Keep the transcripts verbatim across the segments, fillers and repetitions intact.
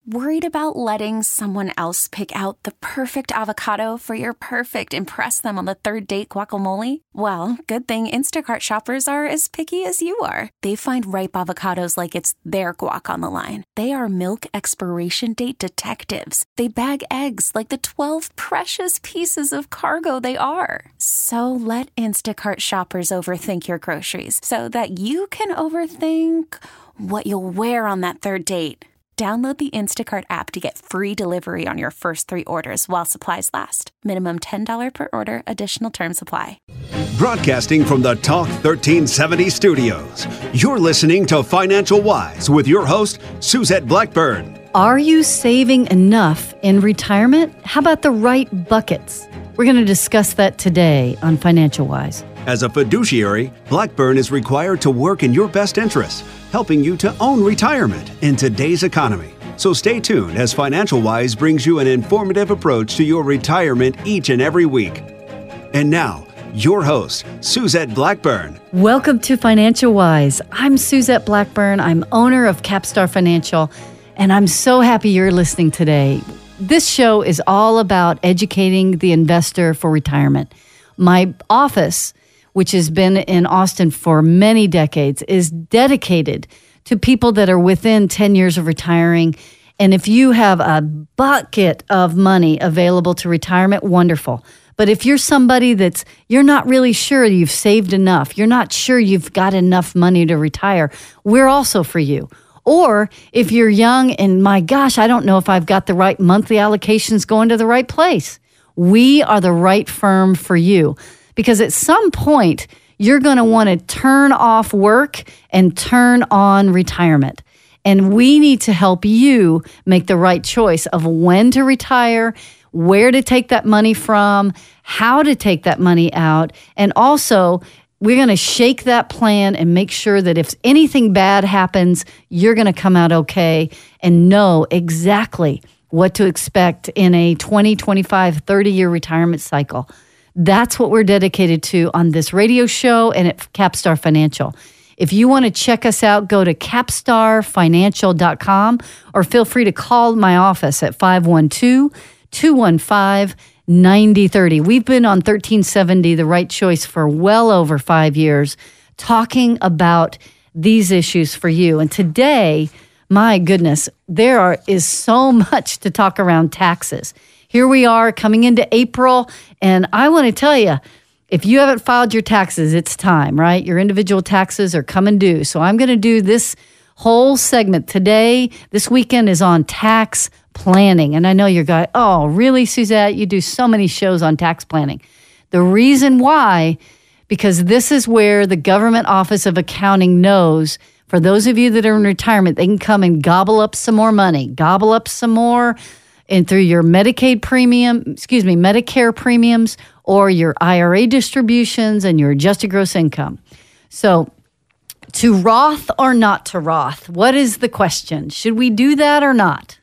Worried about letting someone else pick out the perfect avocado for your perfect impress them on the third date guacamole? Well, good thing Instacart shoppers are as picky as you are. They find ripe avocados like it's their guac on the line. They are milk expiration date detectives. They bag eggs like the twelve precious pieces of cargo they are. So let Instacart shoppers overthink your groceries so that you can overthink what you'll wear on that third date. Download the Instacart app to get free delivery on your first three orders while supplies last. Minimum ten dollars per order. Additional terms apply. Broadcasting from the Talk thirteen seventy studios, you're listening to Financial Wise with your host, Suzette Blackburn. Are you saving enough in retirement? How about the right buckets? We're going to discuss that today on Financial Wise. As a fiduciary, Blackburn is required to work in your best interests, helping you to own retirement in today's economy. So stay tuned as Financial Wise brings you an informative approach to your retirement each and every week. And now, your host, Suzette Blackburn. Welcome to Financial Wise. I'm Suzette Blackburn. I'm owner of Capstar Financial, and I'm so happy you're listening today. This show is all about educating the investor for retirement. My office, which has been in Austin for many decades, is dedicated to people that are within ten years of retiring. And if you have a bucket of money available to retirement, wonderful. But if you're somebody that's, you're not really sure you've saved enough, you're not sure you've got enough money to retire, we're also for you. Or if you're young and, my gosh, I don't know if I've got the right monthly allocations going to the right place, we are the right firm for you. Because at some point, you're going to want to turn off work and turn on retirement. And we need to help you make the right choice of when to retire, where to take that money from, how to take that money out. And also, we're going to shake that plan and make sure that if anything bad happens, you're going to come out okay and know exactly what to expect in a twenty, twenty-five, thirty-year retirement cycle. That's what we're dedicated to on this radio show and at Capstar Financial. If you want to check us out, go to capstar financial dot com or feel free to call my office at five one two, two one five, nine zero three zero. We've been on thirteen seventy, The Right Choice, for well over five years, talking about these issues for you. And today, my goodness, there are, is so much to talk around taxes. Here we are coming into April, and I want to tell you, if you haven't filed your taxes, it's time, right? Your individual taxes are coming due. So I'm going to do this whole segment today. This weekend is on tax planning. And I know you're going, oh, really, Suzette? You do so many shows on tax planning. The reason why, because this is where the Government Office of Accounting knows, for those of you that are in retirement, they can come and gobble up some more money, gobble up some more and through your Medicaid premium, excuse me, Medicare premiums, or your I R A distributions and your adjusted gross income. So to Roth or not to Roth, what is the question? Should we do that or not?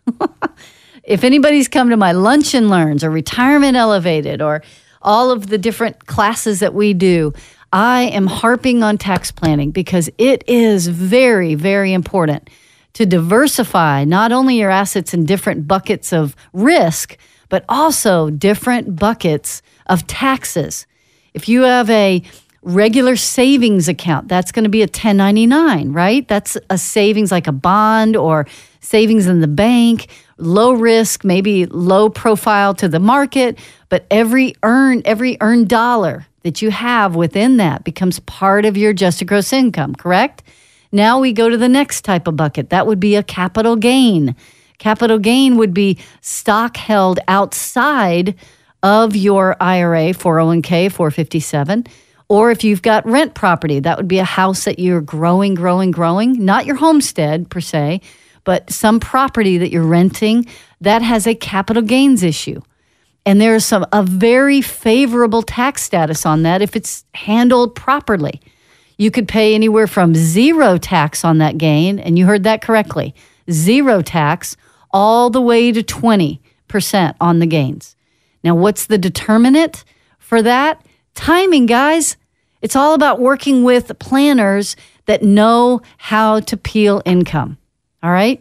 If anybody's come to my Lunch and Learns or Retirement Elevated or all of the different classes that we do, I am harping on tax planning because it is very, very important to diversify not only your assets in different buckets of risk, but also different buckets of taxes. If you have a regular savings account, that's going to be a ten ninety-nine, right? That's a savings like a bond or savings in the bank, low risk, maybe low profile to the market, but every earned, every earned dollar that you have within that becomes part of your adjusted gross income, correct? Now we go to the next type of bucket. That would be a capital gain. Capital gain would be stock held outside of your I R A, four oh one k, four fifty-seven. Or if you've got rent property, that would be a house that you're growing, growing, growing. Not your homestead per se, but some property that you're renting that has a capital gains issue. And there's some a very favorable tax status on that if it's handled properly. You could pay anywhere from zero tax on that gain, and you heard that correctly, zero tax, all the way to twenty percent on the gains. Now, what's the determinant for that? Timing, guys. It's all about working with planners that know how to peel income, all right?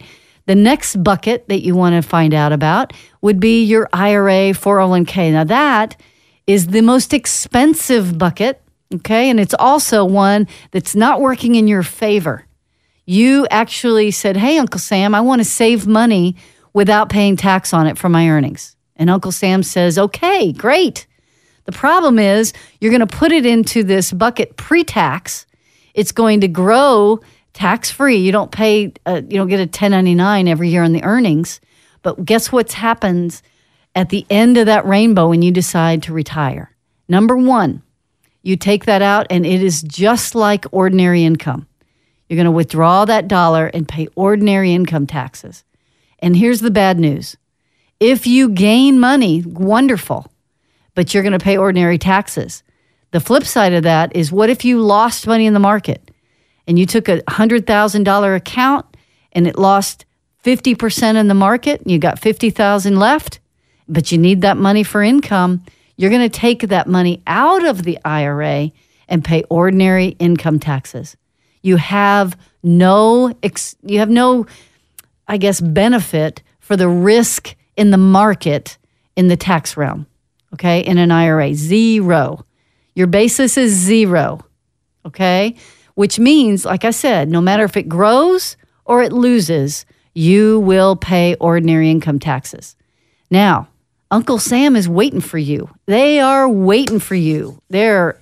The next bucket that you want to find out about would be your I R A, four oh one k. Now that is the most expensive bucket, okay? And it's also one that's not working in your favor. You actually said, hey, Uncle Sam, I want to save money without paying tax on it from my earnings. And Uncle Sam says, okay, great. The problem is you're going to put it into this bucket pre-tax. It's going to grow tax-free. You don't pay, uh, you don't get a ten ninety-nine every year on the earnings. But guess what happens at the end of that rainbow when you decide to retire? Number one, you take that out and it is just like ordinary income. You're going to withdraw that dollar and pay ordinary income taxes. And here's the bad news. If you gain money, wonderful, but you're going to pay ordinary taxes. The flip side of that is, what if you lost money in the market and you took a one hundred thousand dollars account and it lost fifty percent in the market and you got fifty thousand dollars left, but you need that money for income? You're going to take that money out of the I R A and pay ordinary income taxes. You have no, you have no, I guess, benefit for the risk in the market in the tax realm, okay, in an I R A. Zero. Your basis is zero, okay, which means, like I said, no matter if it grows or it loses, you will pay ordinary income taxes. Now, Uncle Sam is waiting for you. They are waiting for you. They're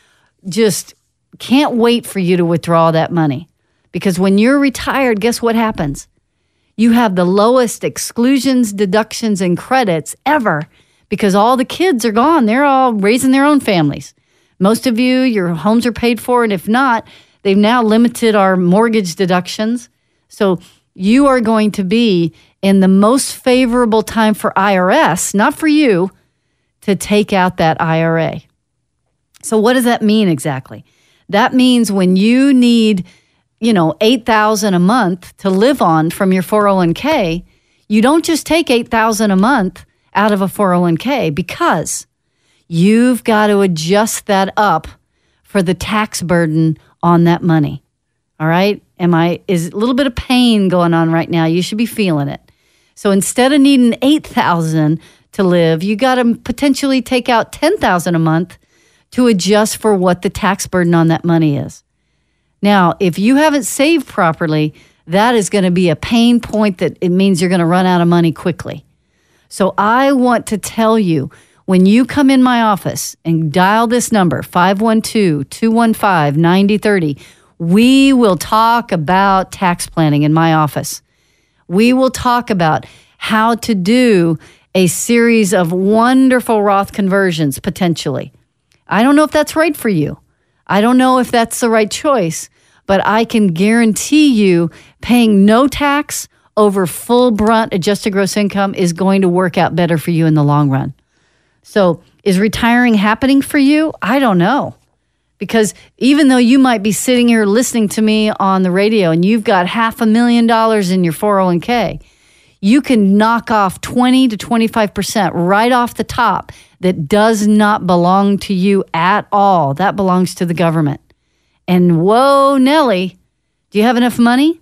just can't wait for you to withdraw that money. Because when you're retired, guess what happens? You have the lowest exclusions, deductions, and credits ever because all the kids are gone. They're all raising their own families. Most of you, your homes are paid for, and if not, they've now limited our mortgage deductions. So you are going to be in the most favorable time for I R S, not for you, to take out that I R A. So what does that mean exactly? That means when you need, you know, eight thousand dollars a month to live on from your four oh one k, you don't just take eight thousand dollars a month out of a four oh one k, because you've got to adjust that up for the tax burden on that money. All right? Am I, is a little bit of pain going on right now? You should be feeling it. So instead of needing eight thousand dollars to live, you got to potentially take out ten thousand dollars a month to adjust for what the tax burden on that money is. Now, if you haven't saved properly, that is going to be a pain point that it means you're going to run out of money quickly. So I want to tell you, when you come in my office and dial this number, five one two, two one five, nine zero three zero, we will talk about tax planning in my office. We will talk about how to do a series of wonderful Roth conversions, potentially. I don't know if that's right for you. I don't know if that's the right choice, but I can guarantee you paying no tax over full brunt adjusted gross income is going to work out better for you in the long run. So is retiring happening for you? I don't know. Because even though you might be sitting here listening to me on the radio and you've got half a million dollars in your four oh one k, you can knock off twenty to twenty-five percent right off the top that does not belong to you at all. That belongs to the government. And whoa, Nelly, do you have enough money?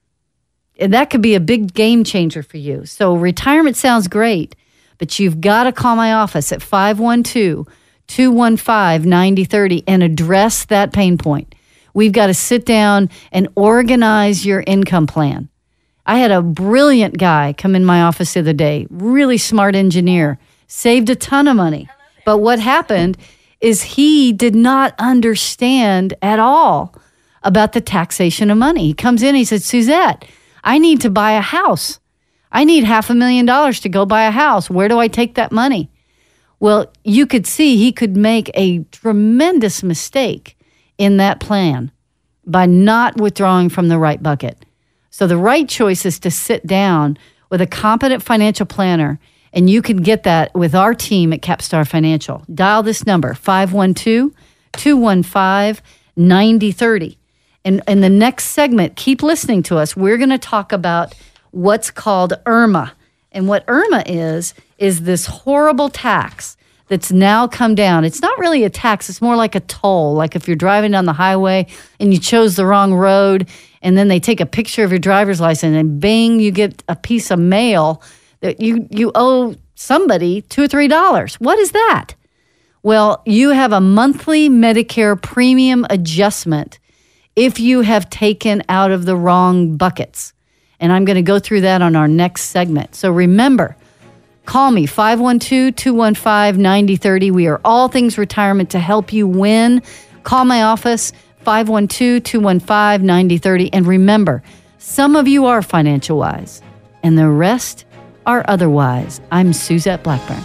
And that could be a big game changer for you. So retirement sounds great, but you've got to call my office at five one two, two one five, nine zero three zero and address that pain point. We've got to sit down and organize your income plan. I had a brilliant guy come in my office the other day, really smart engineer, saved a ton of money. But what happened is he did not understand at all about the taxation of money. He comes in and he said, Suzette, I need to buy a house. I need half a million dollars to go buy a house. Where do I take that money? Well, you could see he could make a tremendous mistake in that plan by not withdrawing from the right bucket. So the right choice is to sit down with a competent financial planner, and you can get that with our team at Capstar Financial. Dial this number, five one two, two one five, nine zero three zero. And in the next segment, keep listening to us. We're going to talk about what's called IRMAA. And what IRMAA is, is this horrible tax that's now come down. It's not really a tax. It's more like a toll. Like if you're driving down the highway and you chose the wrong road and then they take a picture of your driver's license, and bang, you get a piece of mail that you, you owe somebody two or three dollars. What is that? Well, you have a monthly Medicare premium adjustment if you have taken out of the wrong buckets. And I'm going to go through that on our next segment. So remember, call me, five one two, two one five, nine zero three zero. We are all things retirement to help you win. Call my office, five one two, two one five, nine zero three zero. And remember, some of you are financial wise, and the rest are otherwise. I'm Suzette Blackburn.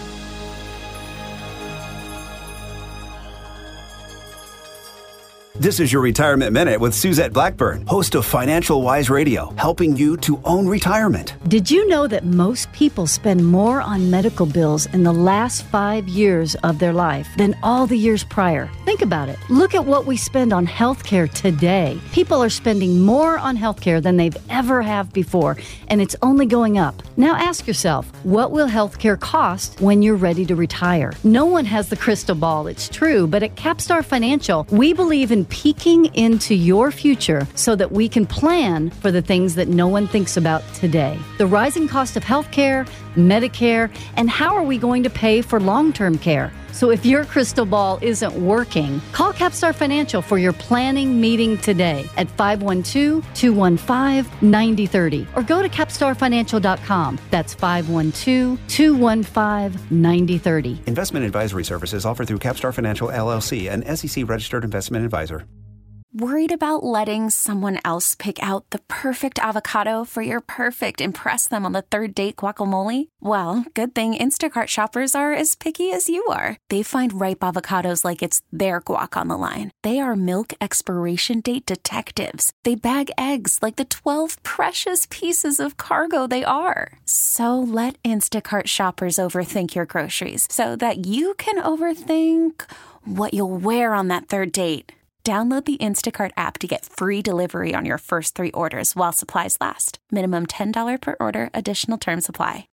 This is your Retirement Minute with Suzette Blackburn, host of Financial Wise Radio, helping you to own retirement. Did you know that most people spend more on medical bills in the last five years of their life than all the years prior? Think about it. Look at what we spend on healthcare today. People are spending more on healthcare than they've ever have before, and it's only going up. Now ask yourself, what will healthcare cost when you're ready to retire? No one has the crystal ball, it's true, but at Capstar Financial, we believe in peeking into your future so that we can plan for the things that no one thinks about today. The rising cost of healthcare, Medicare, and how are we going to pay for long-term care? So if your crystal ball isn't working, call Capstar Financial for your planning meeting today at five one two, two one five, nine zero three zero or go to capstar financial dot com. That's five one two, two one five, nine zero three zero. Investment advisory services offered through Capstar Financial, L L C, an S E C-registered investment advisor. Worried about letting someone else pick out the perfect avocado for your perfect impress them on the third date guacamole? Well, good thing Instacart shoppers are as picky as you are. They find ripe avocados like it's their guac on the line. They are milk expiration date detectives. They bag eggs like the twelve precious pieces of cargo they are. So let Instacart shoppers overthink your groceries so that you can overthink what you'll wear on that third date. Download the Instacart app to get free delivery on your first three orders while supplies last. Minimum ten dollars per order. Additional terms apply.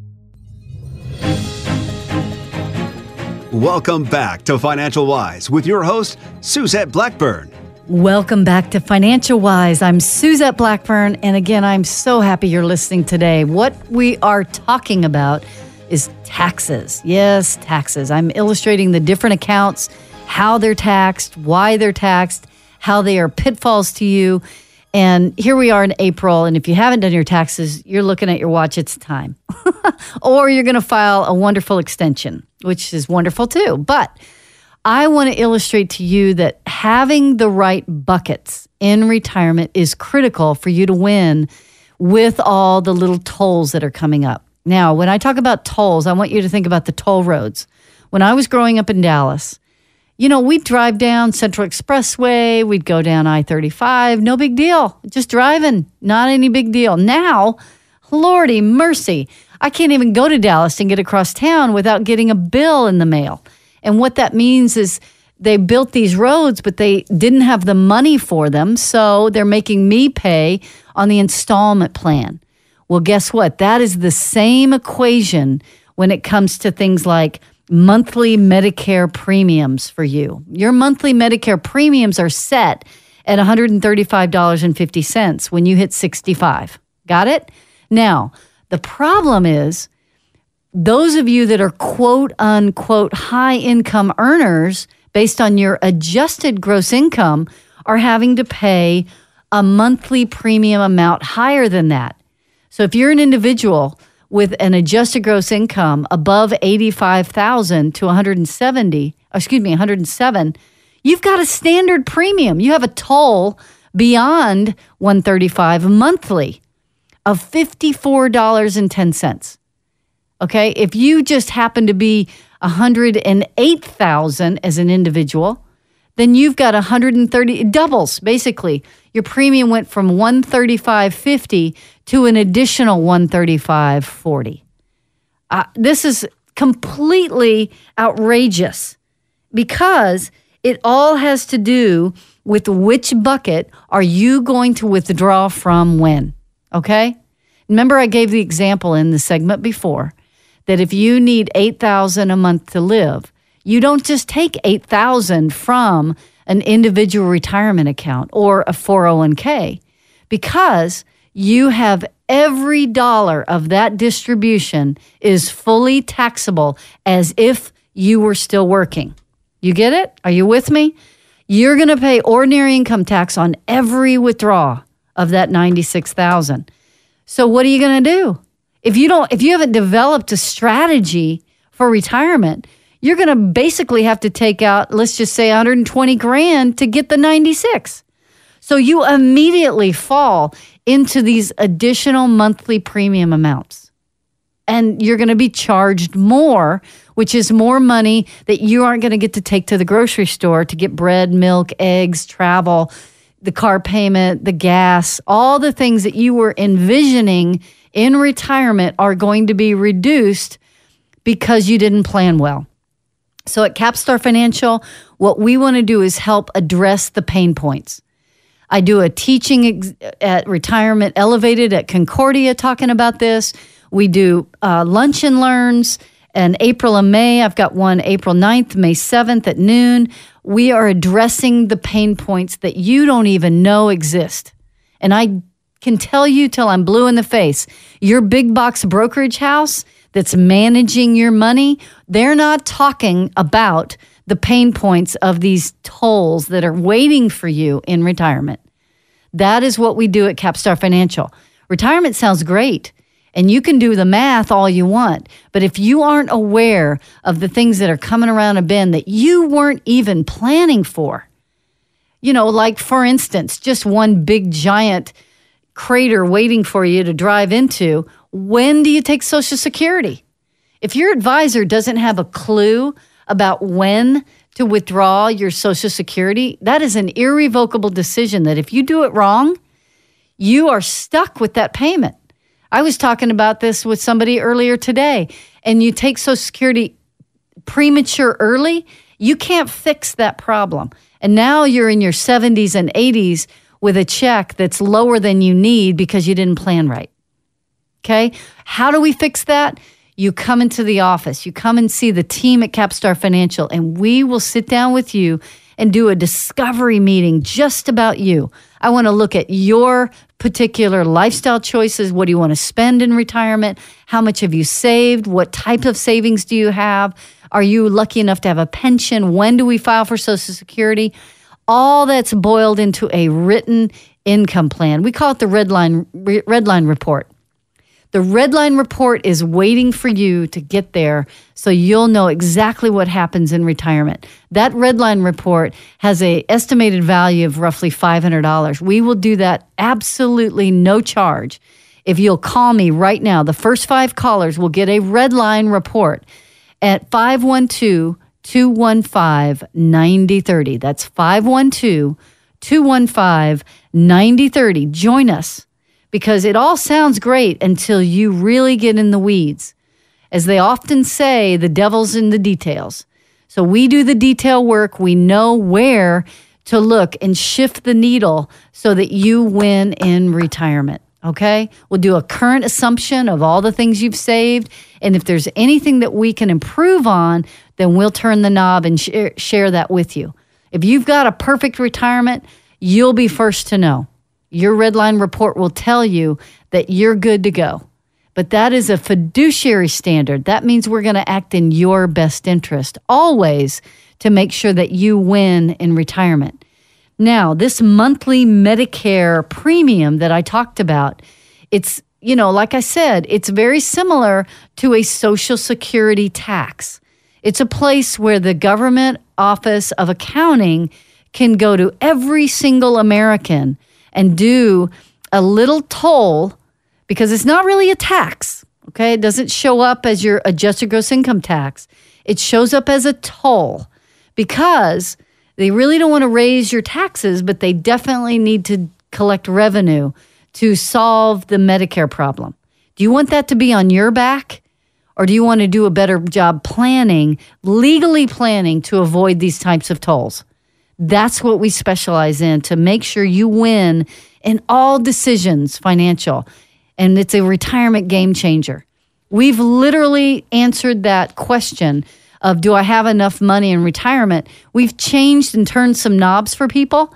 Welcome back to Financial Wise with your host, Suzette Blackburn. Welcome back to Financial Wise. I'm Suzette Blackburn, and again, I'm so happy you're listening today. What we are talking about is taxes. Yes, taxes. I'm illustrating the different accounts, how they're taxed, why they're taxed, how they are pitfalls to you. And here we are in April, and if you haven't done your taxes, you're looking at your watch, it's time. Or you're going to file a wonderful extension, which is wonderful too. But I want to illustrate to you that having the right buckets in retirement is critical for you to win with all the little tolls that are coming up. Now, when I talk about tolls, I want you to think about the toll roads. When I was growing up in Dallas, you know, we'd drive down Central Expressway, we'd go down I thirty-five, no big deal. Just driving, not any big deal. Now, Lordy mercy, I can't even go to Dallas and get across town without getting a bill in the mail. And what that means is they built these roads, but they didn't have the money for them, so they're making me pay on the installment plan. Well, guess what? That is the same equation when it comes to things like monthly Medicare premiums for you. Your monthly Medicare premiums are set at one hundred thirty-five dollars and fifty cents when you hit sixty-five. Got it? Now, the problem is those of you that are quote unquote high income earners based on your adjusted gross income are having to pay a monthly premium amount higher than that. So if you're an individual with an adjusted gross income above eighty-five thousand to one hundred seventy, excuse me, one hundred seven, you've got a standard premium. You have a toll beyond one hundred thirty-five monthly of fifty-four dollars and ten cents. Okay, if you just happen to be one hundred eight thousand as an individual, then you've got one hundred thirty, doubles basically. Your premium went from one hundred thirty-five fifty to an additional one hundred thirty-five forty. Uh, this is completely outrageous because it all has to do with which bucket are you going to withdraw from when, okay? Remember I gave the example in the segment before that if you need eight thousand dollars a month to live, you don't just take eight thousand dollars from an individual retirement account or a four oh one k. because you have every dollar of that distribution is fully taxable as if you were still working. You get it? Are you with me? You're going to pay ordinary income tax on every withdrawal of that ninety-six thousand dollars. So what are you going to do? If you don't, if you haven't developed a strategy for retirement, you're going to basically have to take out, let's just say one hundred twenty grand to get the ninety-six. So you immediately fall into these additional monthly premium amounts. And you're going to be charged more, which is more money that you aren't going to get to take to the grocery store to get bread, milk, eggs, travel, the car payment, the gas, all the things that you were envisioning in retirement are going to be reduced because you didn't plan well. So at Capstar Financial, what we want to do is help address the pain points. I do a teaching ex- at Retirement Elevated at Concordia talking about this. We do uh, lunch and learns in April and May. I've got one April ninth, May seventh at noon. We are addressing the pain points that you don't even know exist. And I can tell you till I'm blue in the face, your big box brokerage house that's managing your money, they're not talking about the pain points of these tolls that are waiting for you in retirement. That is what we do at Capstar Financial. Retirement sounds great, and you can do the math all you want, but if you aren't aware of the things that are coming around a bend that you weren't even planning for, you know, like for instance, just one big giant crater waiting for you to drive into, when do you take Social Security? If your advisor doesn't have a clue about when to withdraw your Social Security, that is an irrevocable decision that if you do it wrong, you are stuck with that payment. I was talking about this with somebody earlier today, and you take Social Security premature early, you can't fix that problem. And now you're in your seventies and eighties with a check that's lower than you need because you didn't plan right. Okay? How do we fix that? You come into the office, you come and see the team at Capstar Financial, and we will sit down with you and do a discovery meeting just about you. I want to look at your particular lifestyle choices. What do you want to spend in retirement? How much have you saved? What type of savings do you have? Are you lucky enough to have a pension? When do we file for Social Security? All that's boiled into a written income plan. We call it the Red Line, Red Line Report. The Red Line Report is waiting for you to get there so you'll know exactly what happens in retirement. That Red Line Report has an estimated value of roughly five hundred dollars. We will do that absolutely no charge. If you'll call me right now, the first five callers will get a Red Line Report at five one two, two one five, nine zero three zero. That's five one two, two one five, nine zero three zero. Join us. Because it all sounds great until you really get in the weeds. As they often say, the devil's in the details. So we do the detail work. We know where to look and shift the needle so that you win in retirement. Okay? We'll do a current assumption of all the things you've saved. And if there's anything that we can improve on, then we'll turn the knob and sh- share that with you. If you've got a perfect retirement, you'll be first to know. Your Red Line Report will tell you that you're good to go. But that is a fiduciary standard. That means we're going to act in your best interest, always to make sure that you win in retirement. Now, this monthly Medicare premium that I talked about, it's, you know, like I said, it's very similar to a Social Security tax. It's a place where the government office of accounting can go to every single American and do a little toll, because it's not really a tax, okay? It doesn't show up as your adjusted gross income tax. It shows up as a toll because they really don't want to raise your taxes, but they definitely need to collect revenue to solve the Medicare problem. Do you want that to be on your back, or do you want to do a better job planning, legally planning to avoid these types of tolls? That's what we specialize in, to make sure you win in all decisions financial. And it's a retirement game changer. We've literally answered that question of, do I have enough money in retirement? We've changed and turned some knobs for people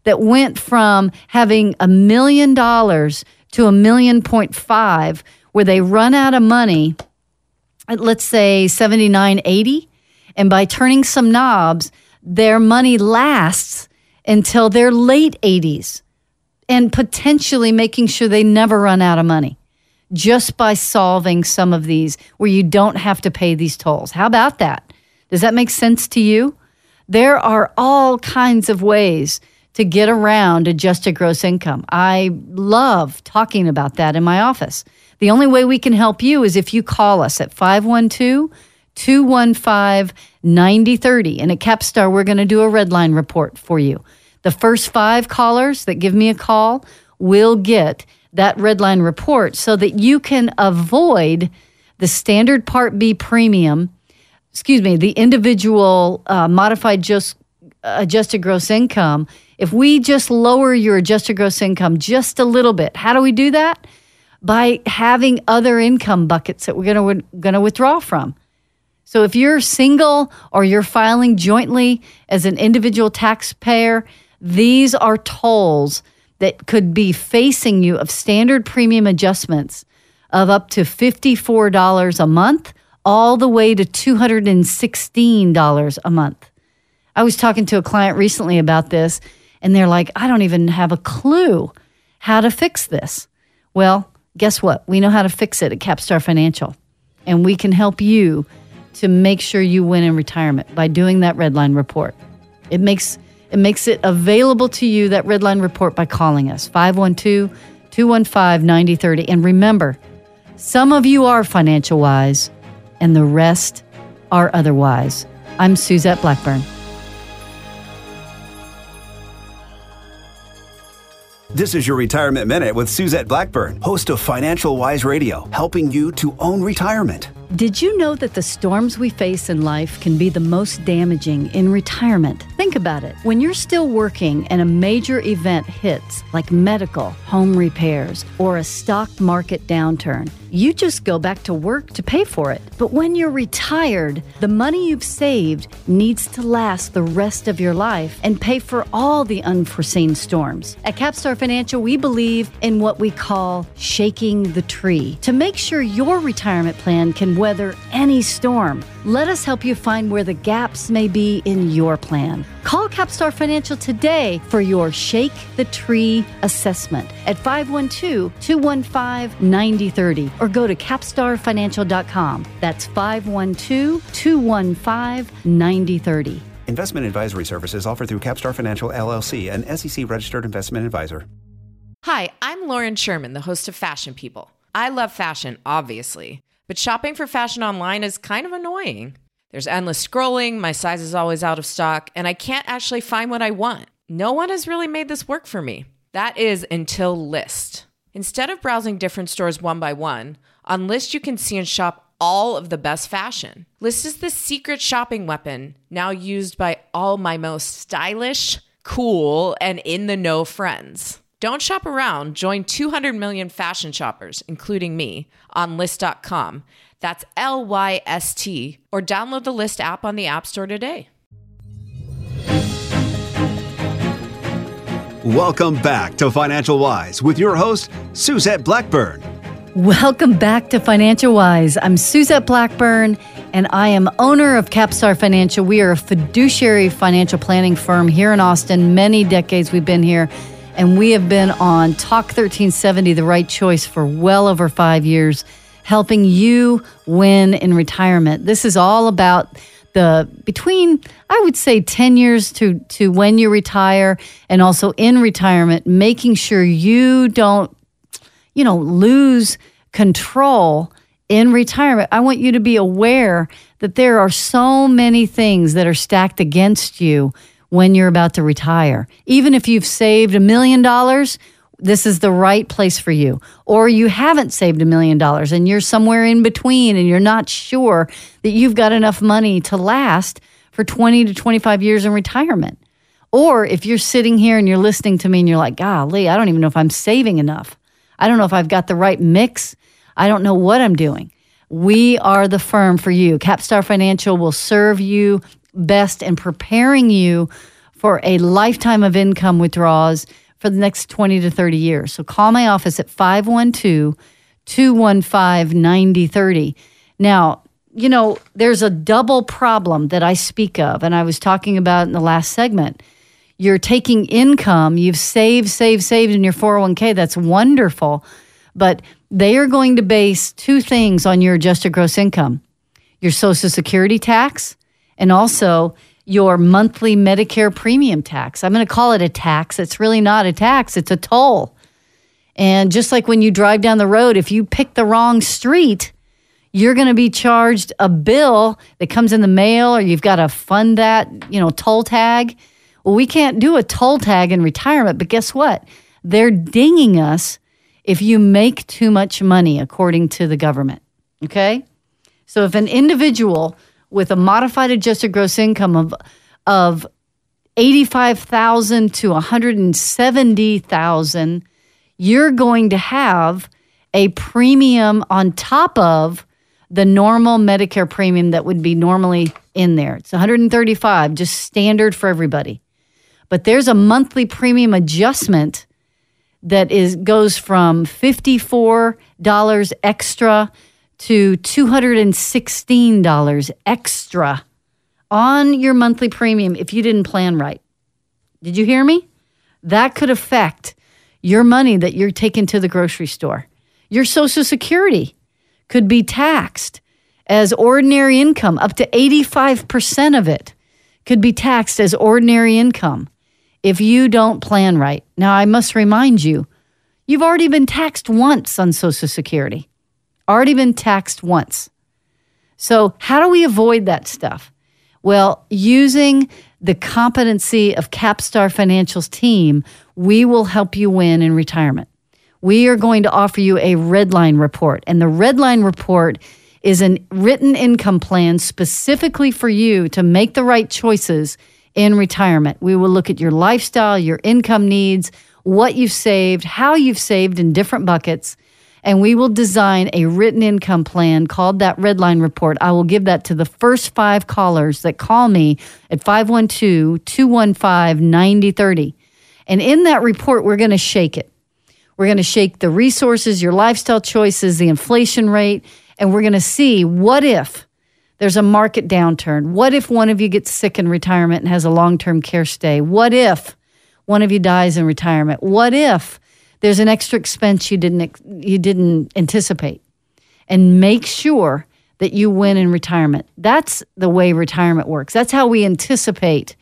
that went from having a million dollars to a million point five, where they run out of money at, let's say, seventy-nine, eighty, and by turning some knobs, their money lasts until their late eighties, and potentially making sure they never run out of money just by solving some of these where you don't have to pay these tolls. How about that? Does that make sense to you? There are all kinds of ways to get around adjusted gross income. I love talking about that in my office. The only way we can help you is if you call us at five one two, two one five, nine zero three zero. And at Capstar, we're going to do a red line report for you. The first five callers that give me a call will get that red line report so that you can avoid the standard Part B premium, excuse me, the individual uh, modified just adjusted gross income. If we just lower your adjusted gross income just a little bit, how do we do that? By having other income buckets that we're going to going to withdraw from. So if you're single or you're filing jointly as an individual taxpayer, these are tolls that could be facing you of standard premium adjustments of up to fifty-four dollars a month, all the way to two hundred sixteen dollars a month. I was talking to a client recently about this, and they're like, I don't even have a clue how to fix this. Well, guess what? We know how to fix it at Capstar Financial, and we can help you to make sure you win in retirement by doing that red line report. It makes It makes it available to you, that red line report, by calling us, five one two, two one five, nine zero three zero. And remember, some of you are financial wise, and the rest are otherwise. I'm Suzette Blackburn. This is your Retirement Minute with Suzette Blackburn, host of Financial Wise Radio, helping you to own retirement. Did you know that the storms we face in life can be the most damaging in retirement? Think about it. When you're still working and a major event hits, like medical, home repairs, or a stock market downturn, you just go back to work to pay for it. But when you're retired, the money you've saved needs to last the rest of your life and pay for all the unforeseen storms. At Capstar Financial, we believe in what we call shaking the tree to make sure your retirement plan can weather any storm. Let us help you find where the gaps may be in your plan. Call Capstar Financial today for your Shake the Tree assessment at five one two, two one five, nine zero three zero or go to capstar financial dot com. That's five one two, two one five, nine zero three zero. Investment advisory services offered through Capstar Financial, L L C, an S E C-registered investment advisor. Hi, I'm Lauren Sherman, the host of Fashion People. I love fashion, obviously, but shopping for fashion online is kind of annoying. There's endless scrolling, my size is always out of stock, and I can't actually find what I want. No one has really made this work for me. That is until Lyst. Instead of browsing different stores one by one, on Lyst you can see and shop all of the best fashion. Lyst is the secret shopping weapon now used by all my most stylish, cool, and in-the-know friends. Don't shop around. Join two hundred million fashion shoppers, including me, on Lyst dot com. That's L Y S T. Or download the Lyst app on the App Store today. Welcome back to Financial Wise with your host, Suzette Blackburn. Welcome back to Financial Wise. I'm Suzette Blackburn, and I am owner of Capstar Financial. We are a fiduciary financial planning firm here in Austin. Many decades we've been here. And we have been on Talk thirteen seventy, The Right Choice, for well over five years, helping you win in retirement. This is all about the between, I would say, ten years to, to when you retire, and also in retirement, making sure you don't, you know, lose control in retirement. I want you to be aware that there are so many things that are stacked against you when you're about to retire. Even if you've saved a million dollars, this is the right place for you. Or you haven't saved a million dollars and you're somewhere in between and you're not sure that you've got enough money to last for twenty to twenty-five years in retirement. Or if you're sitting here and you're listening to me and you're like, golly, I don't even know if I'm saving enough. I don't know if I've got the right mix. I don't know what I'm doing. We are the firm for you. Capstar Financial will serve you best in preparing you for a lifetime of income withdrawals for the next twenty to thirty years. So call my office at five one two, two one five, nine zero three zero. Now, you know, there's a double problem that I speak of, and I was talking about in the last segment. You're taking income, you've saved, saved, saved in your four oh one k. That's wonderful. But they are going to base two things on your adjusted gross income: your Social Security tax and also your monthly Medicare premium tax. I'm going to call it a tax. It's really not a tax. It's a toll. And just like when you drive down the road, if you pick the wrong street, you're going to be charged a bill that comes in the mail, or you've got to fund that, you know, toll tag. Well, we can't do a toll tag in retirement, but guess what? They're dinging us if you make too much money, according to the government, okay? So if an individual with a modified adjusted gross income of of eighty-five thousand dollars to one hundred seventy thousand dollars, you're going to have a premium on top of the normal Medicare premium that would be normally in there. It's one hundred thirty-five dollars, just standard for everybody. But there's a monthly premium adjustment that is goes from fifty-four dollars extra to two hundred sixteen dollars extra on your monthly premium if you didn't plan right. Did you hear me? That could affect your money that you're taking to the grocery store. Your Social Security could be taxed as ordinary income. Up to eighty-five percent of it could be taxed as ordinary income if you don't plan right. Now, I must remind you, you've already been taxed once on Social Security. Already been taxed once. So how do we avoid that stuff? Well, using the competency of Capstar Financial's team, we will help you win in retirement. We are going to offer you a Redline report. And the Redline report is a written income plan specifically for you to make the right choices in retirement. We will look at your lifestyle, your income needs, what you've saved, how you've saved in different buckets, and we will design a written income plan called that Redline report. I will give that to the first five callers that call me at five one two, two one five, nine zero three zero. And in that report, we're going to shake it. We're going to shake the resources, your lifestyle choices, the inflation rate, and we're going to see what if there's a market downturn. What if one of you gets sick in retirement and has a long-term care stay? What if one of you dies in retirement? What if there's an extra expense you didn't you didn't anticipate? And make sure that you win in retirement. That's the way retirement works. That's how we anticipate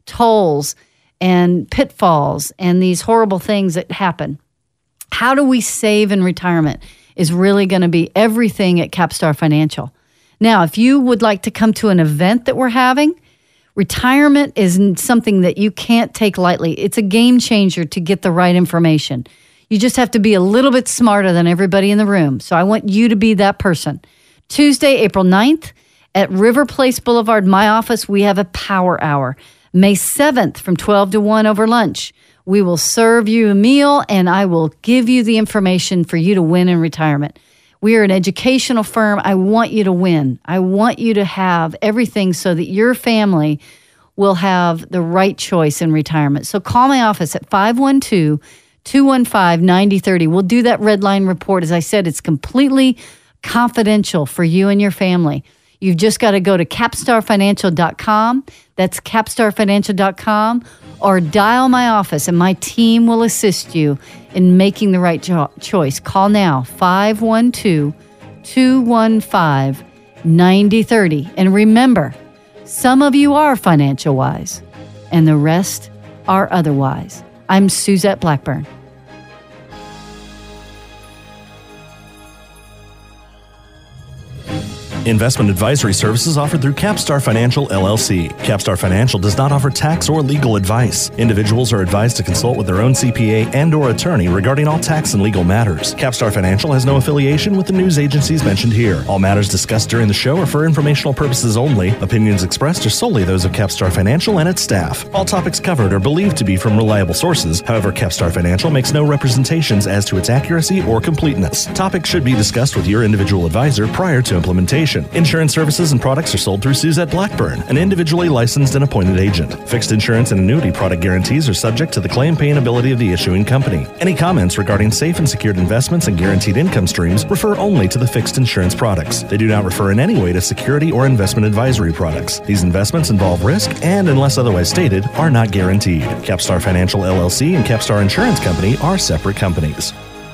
tolls and pitfalls and these horrible things that happen. How do we save in retirement is really going to be everything at Capstar Financial. Now, if you would like to come to an event that we're having, retirement is something that you can't take lightly. It's a game changer to get the right information. You just have to be a little bit smarter than everybody in the room. So I want you to be that person. Tuesday, April ninth at River Place Boulevard, my office, we have a power hour. May seventh from twelve to one over lunch. We will serve you a meal and I will give you the information for you to win in retirement. We are an educational firm. I want you to win. I want you to have everything so that your family will have the right choice in retirement. So call my office at five one two, two one five, nine zero three zero. We'll do that Redline report. As I said, it's completely confidential for you and your family. You've just got to go to capstar financial dot com. That's capstar financial dot com. Or dial my office and my team will assist you in making the right cho- choice. Call now, five one two, two one five, nine zero three zero. And remember, some of you are financial wise and the rest are otherwise. I'm Suzette Blackburn. Investment advisory services offered through Capstar Financial, L L C. Capstar Financial does not offer tax or legal advice. Individuals are advised to consult with their own C P A and or attorney regarding all tax and legal matters. Capstar Financial has no affiliation with the news agencies mentioned here. All matters discussed during the show are for informational purposes only. Opinions expressed are solely those of Capstar Financial and its staff. All topics covered are believed to be from reliable sources. However, Capstar Financial makes no representations as to its accuracy or completeness. Topics should be discussed with your individual advisor prior to implementation. information. Insurance services and products are sold through Suzette Blackburn, an individually licensed and appointed agent. Fixed insurance and annuity product guarantees are subject to the claim paying ability of the issuing company. Any comments regarding safe and secured investments and guaranteed income streams refer only to the fixed insurance products. They do not refer in any way to security or investment advisory products. These investments involve risk and, unless otherwise stated, are not guaranteed. Capstar Financial L L C and Capstar Insurance Company are separate companies.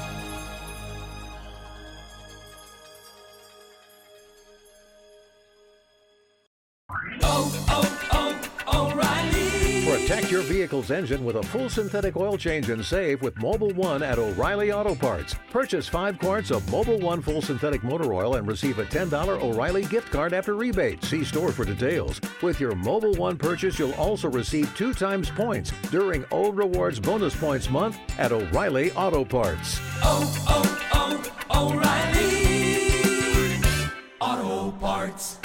Protect your vehicle's engine with a full synthetic oil change and save with Mobil one at O'Reilly Auto Parts. Purchase five quarts of Mobil one full synthetic motor oil and receive a ten dollars O'Reilly gift card after rebate. See store for details. With your Mobil one purchase, you'll also receive two times points during O Rewards Bonus Points Month at O'Reilly Auto Parts. Oh, oh, oh, O'Reilly Auto Parts.